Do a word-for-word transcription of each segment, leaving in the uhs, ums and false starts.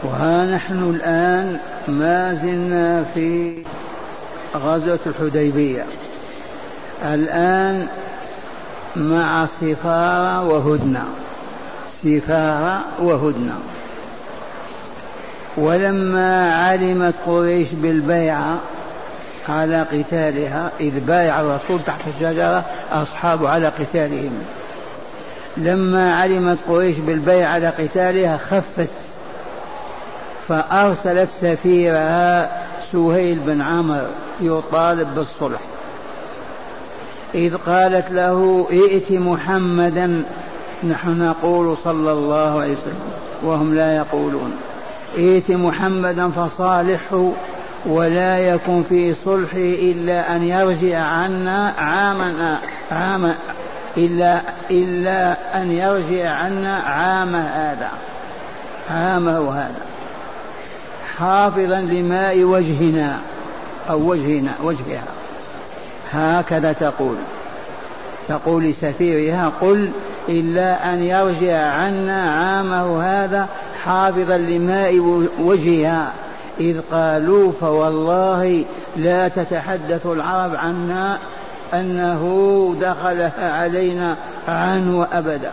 وها نحن الآن ما زلنا في غزوة الحديبية، الآن مع سفارة وهدنة، سفارة وهدنة. ولما علمت قريش بالبيعة على قتالها، إذ بايع الرسول تحت الشجرة أصحابه على قتالهم، لما علمت قريش بالبيعة على قتالها خفت، فأرسلت سفيرها سهيل بن عمرو يطالب بالصلح، إذ قالت له ائت محمدا، نحن نقول صلى الله عليه وسلم وهم لا يقولون، ائت محمدا فصالحه ولا يكن في صلحه إلا أن يرجع عنا عاما عاما إلا, إلا أن يرجع عنا عام هذا عامه هذا حافظا لماء وجهنا أو وجهنا وجهها، هكذا تقول تقول لسفيرها قل إلا أن يرجع عنا عامه هذا حافظا لماء وجهها، إذ قالوا فوالله لا تتحدث العرب عنا أنه دخلها علينا عنه أبدا.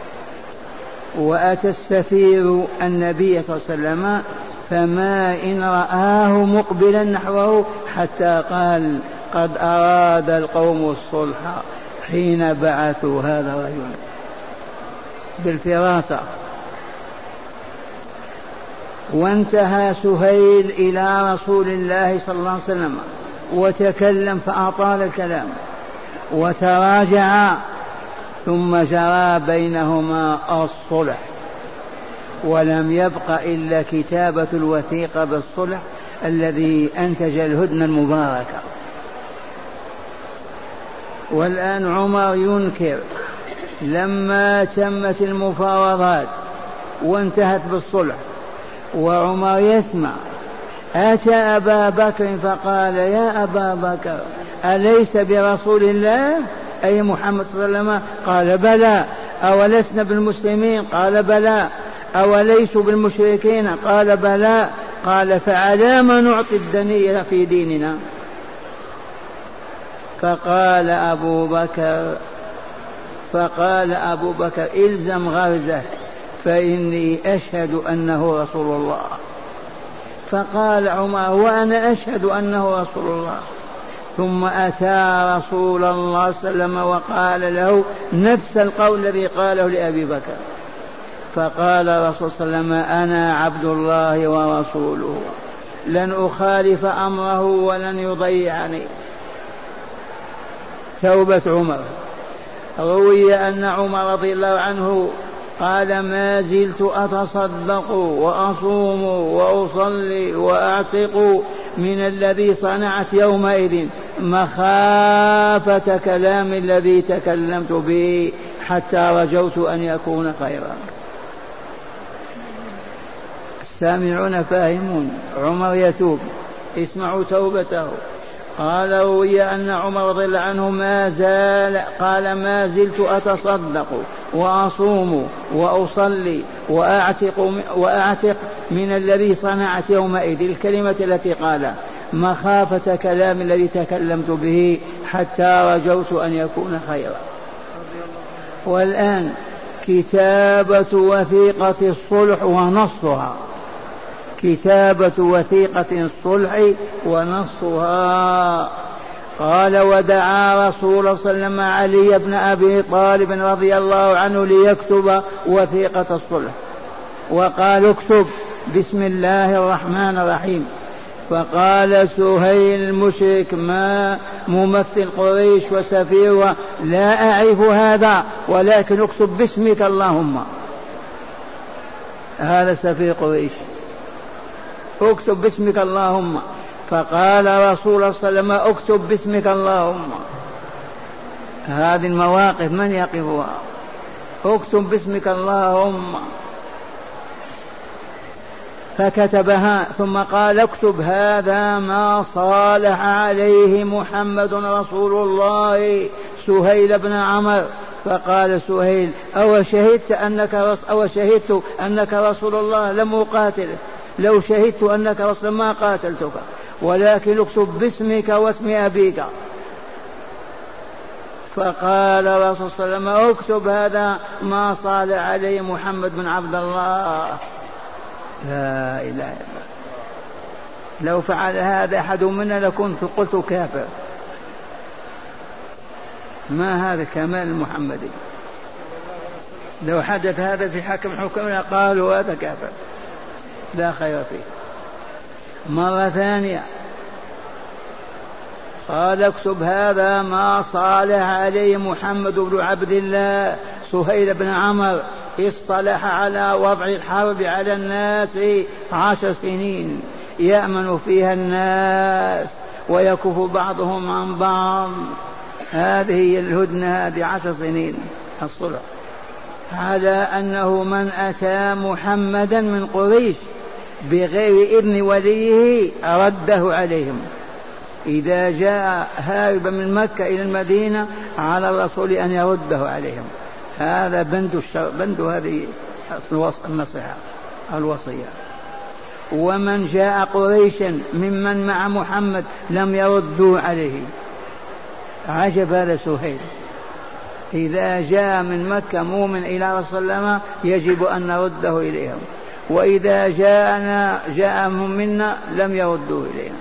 وأتى السفير النبي صلى الله عليه وسلم فما إن رآه مقبلا نحوه حتى قال قد أراد القوم الصلح حين بعثوا هذا الرجل بالفراسة. وانتهى سهيل إلى رسول الله صلى الله عليه وسلم وتكلم فأطال الكلام وتراجع، ثم جرى بينهما الصلح، ولم يبق إلا كتابة الوثيقة بالصلح الذي أنتج الهدنة المباركة. والآن عمر ينكر لما تمت المفاوضات وانتهت بالصلح، وعمر يسمع، أتى أبا بكر فقال يا أبا بكر أليس برسول الله أي محمد صلى الله عليه وسلم؟ قال بلى. أولسنا بالمسلمين؟ قال بلى. أوليسوا بالمشركين؟ قال بلى. قال فعلى ما نعطي الدنية في ديننا؟ فقال أبو بكر فقال أبو بكر إلزم غرزه فإني أشهد أنه رسول الله. فقال عمر وأنا أشهد أنه رسول الله. ثم أتى رسول الله صلى الله عليه وسلم وقال له نفس القول الذي قاله لأبي بكر، فقال الرسول صلى الله عليه وسلم أنا عبد الله ورسوله لن أخالف أمره ولن يضيعني. توبة عمر. روي أن عمر رضي الله عنه قال ما زلت أتصدق وأصوم وأصلي وأعتق من الذي صنعت يومئذ مخافة كلام الذي تكلمت به حتى رجوت أن يكون خيرا. السامعون فاهمون. عمر يتوب، اسمعوا توبته. قال روي أن عمر رضي الله عنه ما زال قال ما زلت أتصدق وأصوم وأصلي وأعتق, وأعتق من الذي صنعت يومئذ، الكلمة التي قال مخافة كلام الذي تكلمت به حتى رجوت أن يكون خيرا. والآن كتابة وثيقة الصلح ونصها، كتابة وثيقة الصلح ونصها. قال ودعا رسول الله صلى الله عليه وسلم علي بن أبي طالب رضي الله عنه ليكتب وثيقة الصلح، وقال اكتب بسم الله الرحمن الرحيم. فقال سهيل المشرك ما ممثل قريش وسفير لا أعرف هذا ولكن اكتب باسمك اللهم. هذا سفير قريش، اكتب باسمك اللهم. فقال رسول الله صلى الله عليه وسلم اكتب باسمك اللهم. هذه المواقف من يقفها؟ اكتب باسمك اللهم. فكتبها ثم قال اكتب هذا ما صالح عليه محمد رسول الله سهيل بن عمرو. فقال سهيل أو شهدت أنك رس أو شهدت أنك رسول الله لم أقاتله؟ لو شهدت أنك رسول ما قاتلتك، ولكن اكتب باسمك واسم أبيك. فقال الرسول صلى الله عليه وسلم اكتب هذا ما صال عليه محمد بن عبد الله. لا إله إلا الله. لو فعل هذا أحد منا لكنت قلت كافر. ما هذا كمال المحمدي؟ لو حدث هذا في حكم حكمنا قالوا هذا كافر، لا خير فيه. مرة ثانية قال اكتب هذا ما صالح عليه محمد بن عبد الله. سهيل بن عمرو اصطلح على وضع الحرب على الناس عشر سنين يأمن فيها الناس ويكف بعضهم عن بعض. هذه هي الهدنة، هذه عشر سنين الصلح، على أنه من أتى محمدا من قريش بغير إذن وليه رده عليهم. إذا جاء هاربا من مكة إلى المدينة على الرسول أن يرده عليهم. هذا بند الشر... بند هذه النصيحة الوصية. ومن جاء قريشا ممن مع محمد لم يردوا عليه. عجب هذا سهيل. إذا جاء من مكة مؤمن إلى رسول الله يجب أن نرده إليهم، وإذا جاءنا جاءهم منا لم يردوا إلينا.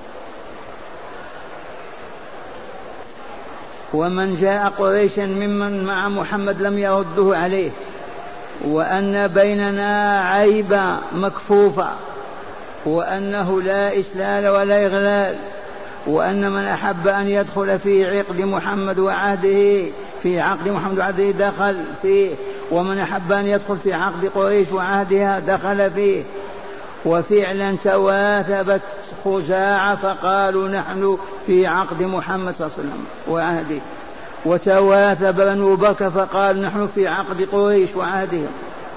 ومن جاء قريشا ممن مع محمد لم يرده عليه، وأن بيننا عيبا مكفوفا، وأنه لا إسلال ولا إغلال، وأن من أحب أن يدخل في عقد محمد وعهده في عقد محمد وعهده دخل فيه، ومن أحب أن يدخل في عقد قريش وعهدها دخل فيه. وفعلا تواثبت خزاعة فقالوا نحن في عقد محمد صلى الله عليه وسلم وعهده، وتواثب بنو بكر فقالوا نحن في عقد قريش وعهدهم.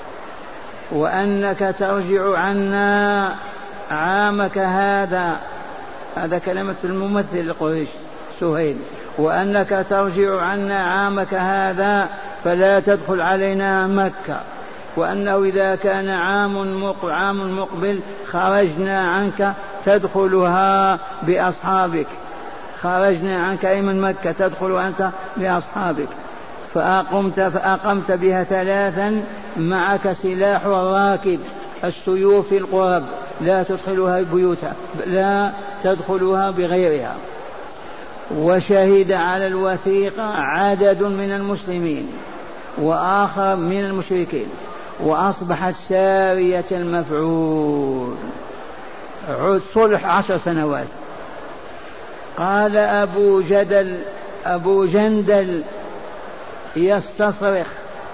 وأنك ترجع عنا عامك هذا، هذا كلمة الممثل لقريش سهيل، وأنك ترجع عنا عامك هذا فلا تدخل علينا مكة، وأنه إذا كان عام عام مقبل خرجنا عنك تدخلها بأصحابك، خرجنا عنك أي من مكة تدخل أنت بأصحابك. فأقمت فأقمت بها ثلاثا معك سلاح الراكب السيوف القرب لا تدخلها بيوتها، لا تدخلها بغيرها. وشهد على الوثيقة عدد من المسلمين وآخر من المشركين، وأصبحت سارية المفعول. صلح عشر سنوات. قال أبو جدل أبو جندل يستصرخ،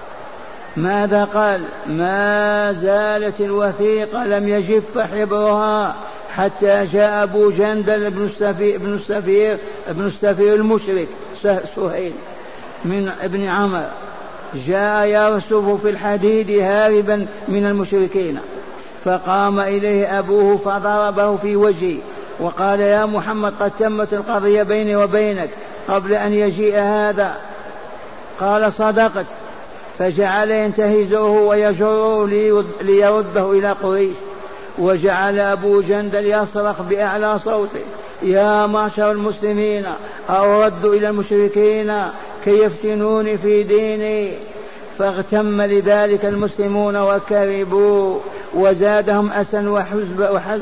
ماذا قال؟ ما زالت الوثيقة لم يجف حبرها حتى جاء أبو جندل بن السفير بن السفير بن السفير المشرك سهيل من ابن عمرو، جاء يرسف في الحديد هاربا من المشركين، فقام إليه أبوه فضربه في وجهه وقال يا محمد قد تمت القضية بيني وبينك قبل أن يجيء هذا. قال صدقت، فجعل ينتهزه ويجره ليرده إلى قريش. وجعل أبو جندل يصرخ بأعلى صوته يا معشر المسلمين أرد إلى المشركين كي يفتنوني في ديني. فاغتم لذلك المسلمون وكربوا، وزادهم أسا وحزن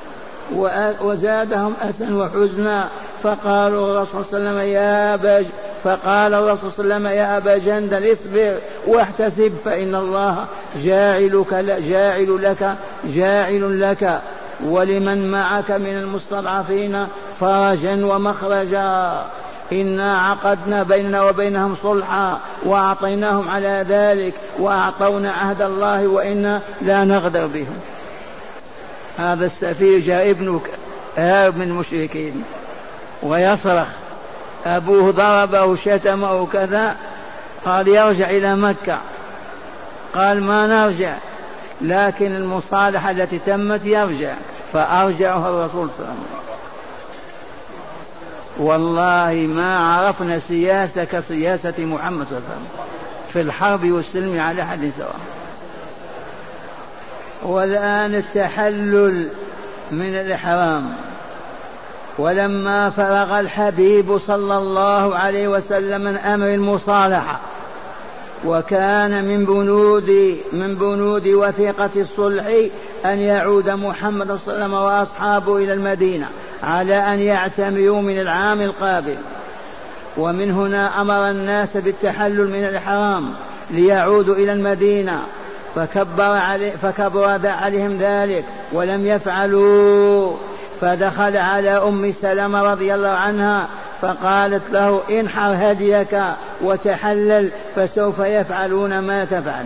وزادهم أسا وحزنا. فقالوا الرسول صلى الله عليه وسلم يا أبا فقال الرسول صلى الله عليه وسلم يا أبا جندل اصبر واحتسب فإن الله جاعلك جاعل لك جاعل لك ولمن معك من المستضعفين فرجا ومخرجا. إنا عقدنا بيننا وبينهم صلحا وأعطيناهم على ذلك وأعطونا عهد الله وإنا لا نغدر بهم. هذا السفير جاء ابنك هارب من المشركين ويصرخ، أبوه ضربه شتمه كذا، قال يرجع إلى مكة. قال ما نرجع، لكن المصالحة التي تمت يرجع، فأرجعها الرسول صلى الله عليه وسلم. والله ما عرفنا سياسة كسياسة محمد صلى الله عليه وسلم في الحرب والسلم على حد سواء. والآن التحلل من الإحرام. ولما فرغ الحبيب صلى الله عليه وسلم من أمر المصالحة، وكان من بنود من بنود وثيقة الصلح أن يعود محمد صلى الله عليه وسلم وأصحابه إلى المدينة على أن يعتمروا من العام القابل، ومن هنا أمر الناس بالتحلل من الإحرام ليعودوا إلى المدينة، فكبر, علي فكبر عليهم ذلك ولم يفعلوا. فدخل على أم سلمة رضي الله عنها فقالت له انحر هديك وتحلل فسوف يفعلون ما تفعل.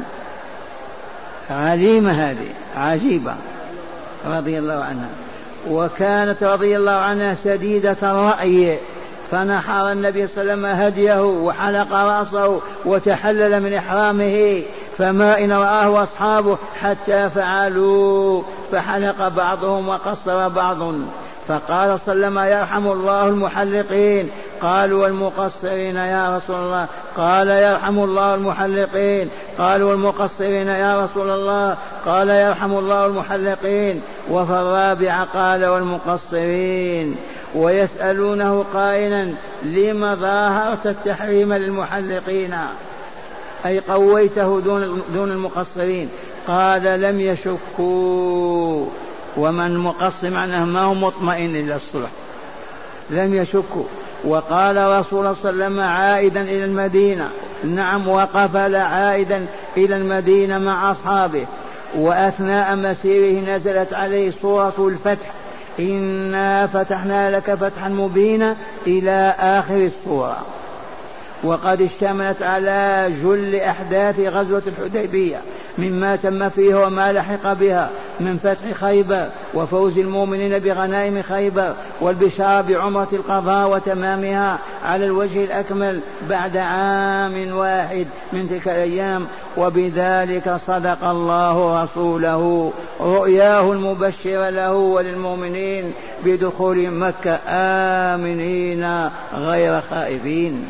عليمة هذه عجيبة رضي الله عنها. وكانت رضي الله عنها سديدة الرأي، فنحر النبي صلى الله عليه وسلم هديه وحلق رأسه وتحلل من إحرامه، فما إن رآه أصحابه حتى فعلوا، فحلق بعضهم وقصر بعض. فقال صلى الله عليه وسلم يرحم الله المحلقين. قالوا والمقصرين يا رسول الله؟ قال يرحم الله المحلقين. قالوا والمقصرين يا رسول الله؟ قال يرحم الله المحلقين. وفي الرابع قال والمقصرين. ويسألونه قائلا لما ظاهرت التحريم للمحلقين، أي قويته دون, دون المقصرين؟ قال لم يشكوا، ومن مقصر معناه ما هو مطمئن إلى الصلح، لم يشكوا. وقال رسول الله صلى الله عليه وسلم عائدا إلى المدينة، نعم وقفل عائدا إلى المدينة مع أصحابه، وأثناء مسيره نزلت عليه سورة الفتح، إنا فتحنا لك فتحا مبينا إلى آخر السورة، وقد اشتملت على جل أحداث غزوة الحديبية مما تم فيها وما لحق بها من فتح خيبر وفوز المؤمنين بغنائم خيبر والبشارة بعمرة القضاء وتمامها على الوجه الأكمل بعد عام واحد من تلك الأيام. وبذلك صدق الله رسوله رؤياه المبشر له وللمؤمنين بدخول مكة آمنين غير خائفين.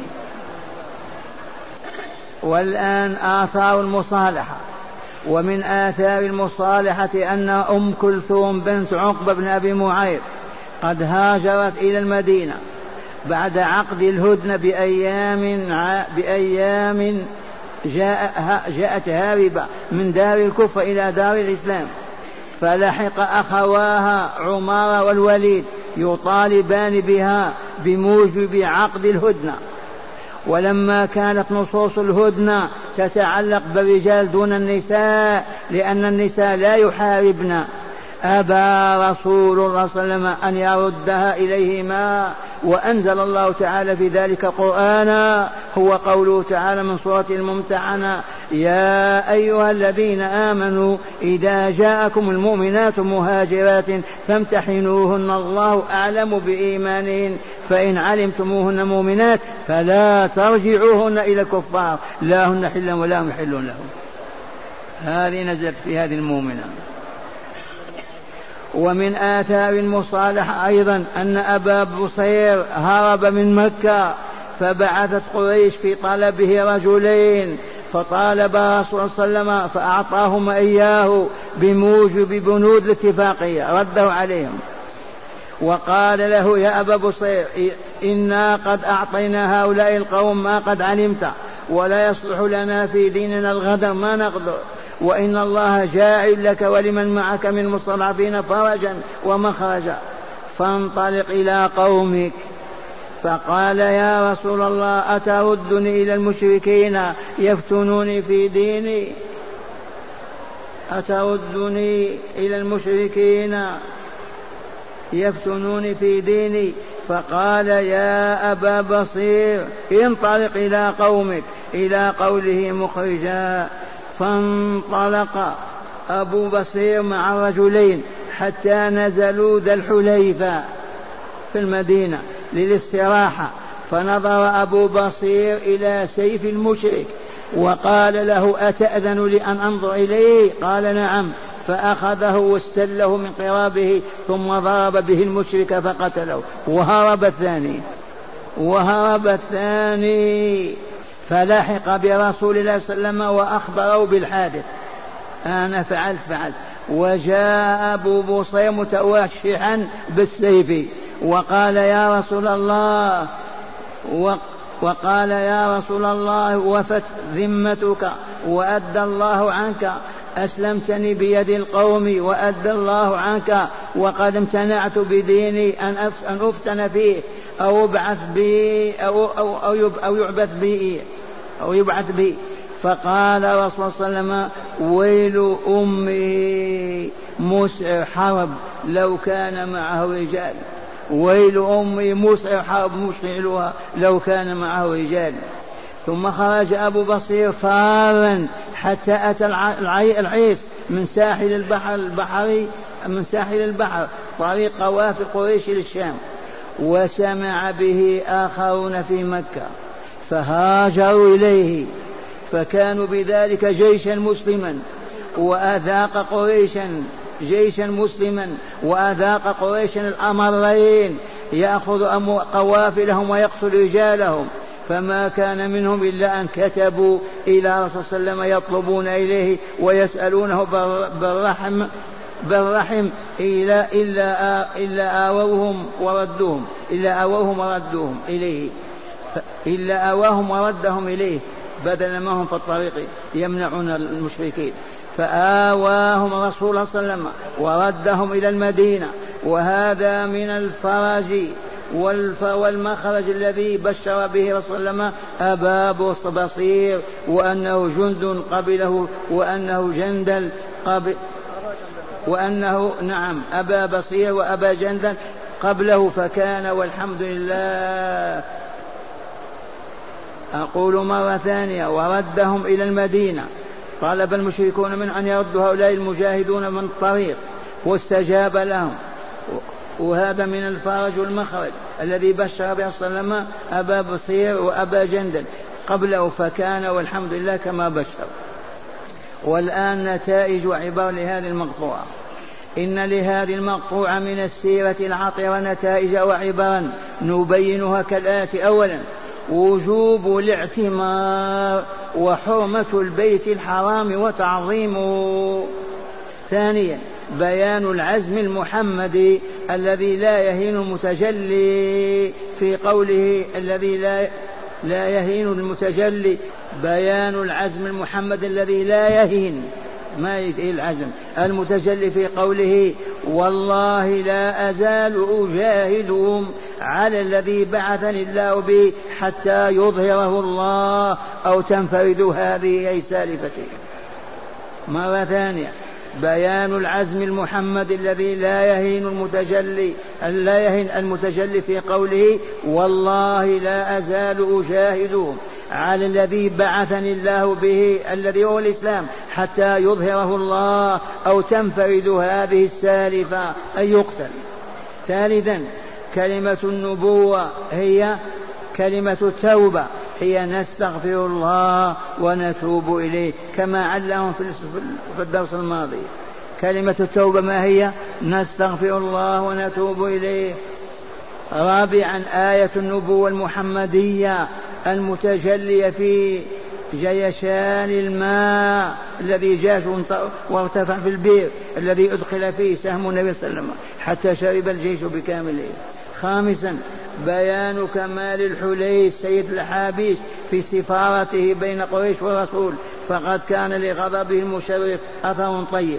والآن آثار المصالحة. ومن آثار المصالحة أن أم كلثوم بنت عقبة بن أبي معيط قد هاجرت إلى المدينة بعد عقد الهدنة بأيام, بأيام جاء جاءت هاربة من دار الكفر إلى دار الإسلام، فلحق أخواها عمر والوليد يطالبان بها بموجب عقد الهدنة. ولما كانت نصوص الهدنة تتعلق بالرجال دون النساء لأن النساء لا يحاربن، أبى رسول الله صلى الله عليه وسلم أن يردها إليهما، وأنزل الله تعالى في ذلك قرآنا هو قوله تعالى من سورة الممتحنة يا أيها الذين آمنوا إذا جاءكم المؤمنات مهاجرات فامتحنوهن الله أعلم بإيمانهن فإن علمتموهن مؤمنات فلا ترجعوهن إلى الكفار لا هن حل ولا هم يحلون لهم. هذه نزلت في هذه المؤمنة. ومن آثار المصالحة أيضا أن أبا بصير هرب من مكة، فبعثت قريش في طلبه رجلين، فطالب رسول الله صلى الله عليه وسلم فأعطاهما إياه بموجب بنود الاتفاقية، رده عليهم وقال له يا أبا بصير إنا قد أعطينا هؤلاء القوم ما قد علمت، ولا يصلح لنا في ديننا الغدر ما نقدر، وإن الله جاعل لك ولمن معك من المستضعفين فرجا ومخرجا، فانطلق إلى قومك. فقال يا رسول الله أتردني إلى المشركين يفتنوني في ديني؟ أتردني إلى المشركين يفتنوني في ديني؟ فقال يا أبا بصير انطلق إلى قومك، إلى قوله مخرجا. فانطلق أبو بصير مع الرجلين حتى نزلوا ذا الحليفة في المدينة للاستراحة، فنظر أبو بصير إلى سيف المشرك وقال له أتأذن لي أن أنظر إليه؟ قال نعم، فأخذه واستله من قرابه ثم ضرب به المشرك فقتله، وهرب الثاني وهرب الثاني فلحق برسول الله صلى الله عليه وسلم وأخبره بالحادث، أنا فعلت فعلت وجاء أبو بصير متوشحا بالسيف وقال يا رسول الله وقال يا رسول الله وفت ذمتك وأدى الله عنك، أسلمتني بيد القوم وأدى الله عنك، وقد امتنعت بديني أن أفتن فيه أو أبعث به أو, أو, أو, أو يعبث به أو يبعث به. فقال رسول الله صلى الله عليه وسلم ويل أمي مسعر حرب لو كان معه رجال، ويل أمي مسعر حرب مشعلها لو كان معه رجال. ثم خرج أبو بصير فارا حتى أتى العيس من ساحل البحر البحري من ساحل البحر طريق قوافل قريش للشام، وسمع به آخرون في مكة فهاجروا إليه، فكانوا بذلك جيشا مسلما وأذاق قريشا جيشا مسلما وأذاق قريشا الأمرين، يأخذ قوافلهم ويقتل رجالهم، فما كان منهم إلا أن كتبوا إلى رسول الله صلى الله عليه وسلم يطلبون إليه ويسألونه بالرحم بالرحم إلا إلا إلا آووهم وردوهم إلا آووهم وردوهم إليه إلا آواهم وردهم إليه بدل ما هم في الطريق يمنعون المشركين، فآواهم رسول الله صلى الله عليه وسلم وردهم إلى المدينة. وهذا من الفرج والمخرج الذي بشر به رسول الله أبا بصير، وأنه جند قبله وأنه جندل قبل وأنه نعم أبا بصير وأبا جندل قبله، فكان والحمد لله. أقول مرة ثانية وردهم إلى المدينة، طلب المشركون من أن يردوا هؤلاء المجاهدون من الطريق واستجاب لهم، وهذا من الفرج والمخرج الذي بشر به صلى الله عليه وسلم أبا بصير وأبا جندل قبله، فكان والحمد لله كما بشر. والآن نتائج وعبر لهذه المقطوعة. إن لهذه المقطوعة من السيرة العطرة نتائج وعبرا نبينها كالآتي: أولا وجوب الاعتمار وحرمة البيت الحرام وتعظيمه. ثانيا بيان العزم المحمدي الذي لا يهين المتجلي في قوله الذي لا لا يهين المتجلي، بيان العزم المحمد الذي لا يهين ما يهين العزم المتجلي في قوله والله لا أزال أجاهدهم على الذي بعثني الله به حتى يظهره الله أو تنفرد هذه أي سالفتي. مرة ثانية بيان العزم المحمد الذي لا يهين المتجلي لا يهين المتجلي في قوله والله لا أزال أجاهدهم على الذي بعثني الله به الذي هو الإسلام حتى يظهره الله أو تنفرد هذه السالفة أي يقتل. ثالثا كلمة النبوة هي كلمة التوبة، هي نستغفر الله ونتوب إليه كما علمهم في الدرس الماضي. كلمة التوبة ما هي؟ نستغفر الله ونتوب إليه. رابعا آية النبوة المحمدية المتجلية في جيشان الماء الذي جاش وارتفع في البئر الذي أدخل فيه سهم النبي صلى الله عليه وسلم حتى شرب الجيش بكامله. خامسا بيان كمال الحليس سيد الحابيش في سفارته بين قريش والرسول، فقد كان لغضبه المشرف أثر طيب.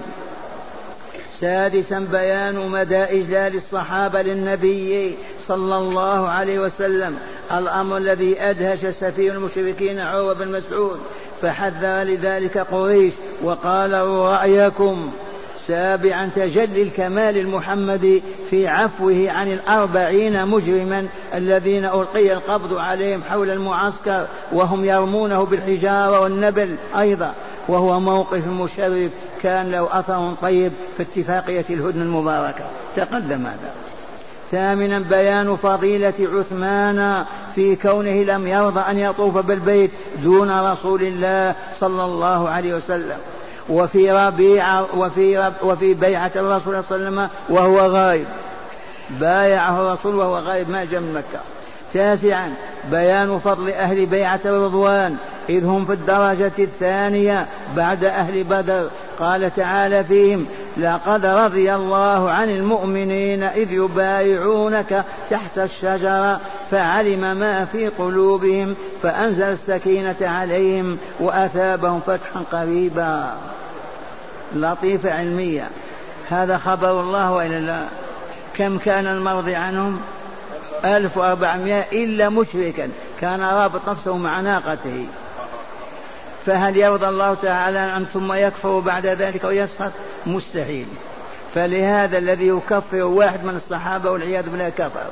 سادسا بيان مدى إجلال الصحابة للنبي صلى الله عليه وسلم، الأمر الذي أدهش سفير المشركين عروة بن مسعود فحذر لذلك قريش وقالوا رأيكم. سابعا تجلي الكمال المحمدي في عفوه عن الأربعين مجرما الذين ألقي القبض عليهم حول المعسكر وهم يرمونه بالحجارة والنبل أيضا، وهو موقف مشرف كان له أثر طيب في اتفاقية الهدنة المباركة تقدم هذا. ثامنا بيان فضيلة عثمان في كونه لم يرضى أن يطوف بالبيت دون رسول الله صلى الله عليه وسلم، وفي ربيع وفي, رب وفي بيعة الرسول صلى الله عليه وسلم وهو غائب، بايعه الرسول وهو غائب ما جاء من مكة. تاسعا بيان فضل أهل بيعة الرضوان إذ هم في الدرجة الثانية بعد أهل بدر قال تعالى فيهم: لقد رضي الله عن المؤمنين إذ يبايعونك تحت الشجرة فعلم ما في قلوبهم فأنزل السكينة عليهم وأثابهم فتحا قريبا. لطيفة علمية. هذا خبر الله وإلا لا؟ كم كان المرضي عنهم؟ ألف وأربعمائة إلا مشركا كان رابط نفسه مع ناقته. فهل يرضى الله تعالى عنه ثم يكفر بعد ذلك ويسخط؟ مستحيل. فلهذا الذي يكفر واحد من الصحابة والعياذ بالله كفر.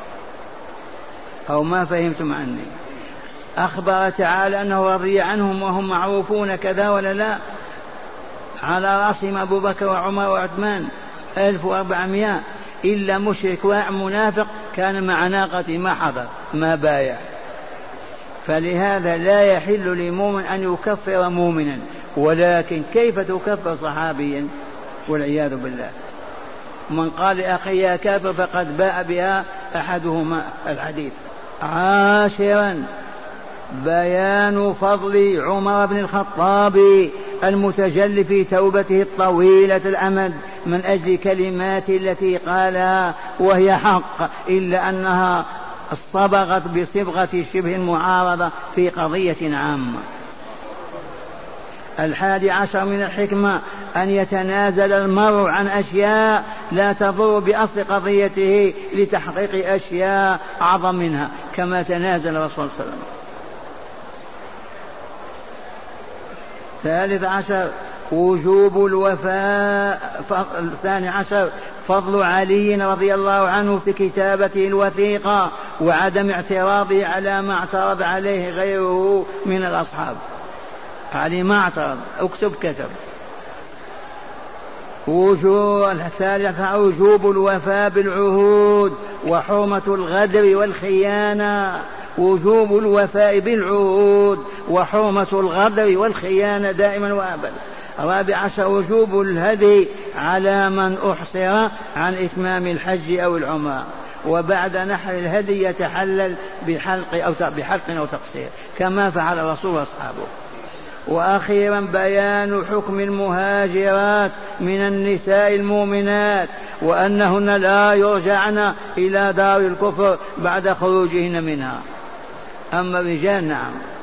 أو ما فهمتم عني؟ أخبر تعالى أنه رضي عنهم وهم معروفون كذا ولا لا؟ على رأسهم أبو بكر وعمر وعثمان ألف وأربعمائة إلا مشرك ومنافق كان مع ناقته ما حضر ما بايع. فلهذا لا يحل لمؤمن أن يكفر مؤمنا. ولكن كيف تكفر صحابيا والعياذ بالله؟ من قال لأخي يا كافر فقد باء بها أحدهما الحديث. عاشرا بيان فضل عمر بن الخطاب المتجلي في توبته الطويلة الأمد من أجل كلمات التي قالها وهي حق إلا أنها صبغت بصبغة شبه المعارضة في قضية عامة. الحادي عشر من الحكمة أن يتنازل المرء عن أشياء لا تضر بأصل قضيته لتحقيق أشياء أعظم منها كما تنازل الرسول صلى الله عليه وسلم. ثالث عشر وجوب الوفاء. الثاني عشر فضل علي رضي الله عنه في كتابته الوثيقة وعدم اعتراضه على ما اعترض عليه غيره من الأصحاب. علي ما اعترض، اكتب كتب. وجوب الثالث وجوب الوفاء بالعهود وحرمة الغدر والخيانة. وجوب الوفاء بالعهود وحرمة الغدر والخيانة دائما وأبدا. الرابع عشر وجوب الهدي على من أحصر عن إتمام الحج أو العمرة، وبعد نحر الهدي يتحلل بحلق أو بحلق أو تقصير كما فعل الرسول وأصحابه. وأخيرا بيان حكم المهاجرات من النساء المؤمنات وأنهن لا يرجعن إلى دار الكفر بعد خروجهن منها. أما الرجال نعم.